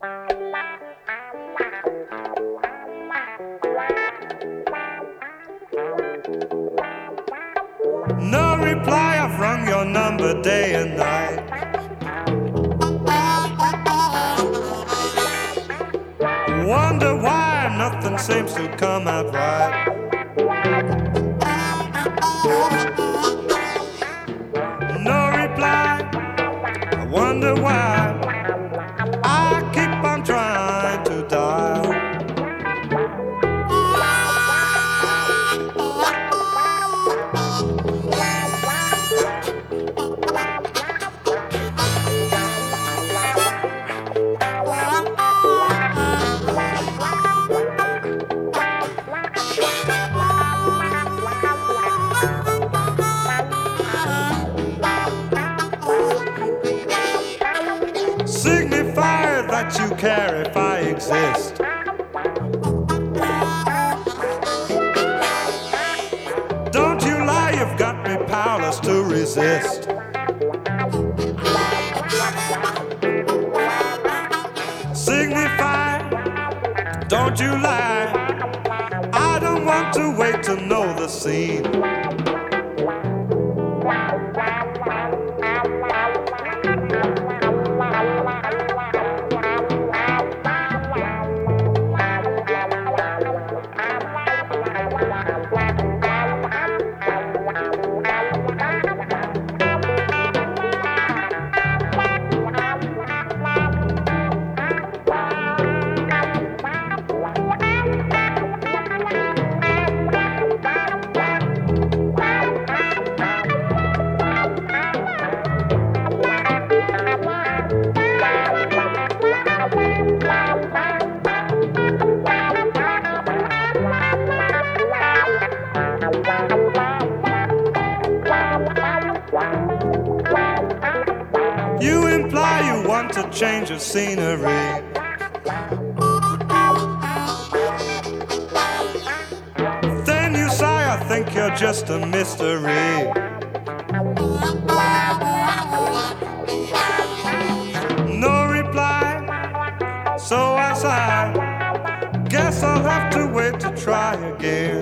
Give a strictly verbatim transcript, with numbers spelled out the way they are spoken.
No reply, I've rung your number day and night. Wonder why nothing seems to come out right. No reply, I wonder why I keep on trying to dial. Signify that you care if I exist. Don't you lie, you've got me powerless to resist. Signify, don't you lie, I don't want to wait to know the scene. You imply you want to change of scenery. Then you sigh, I think you're just a mystery. No reply, so I sigh. Guess I'll have to wait to try again.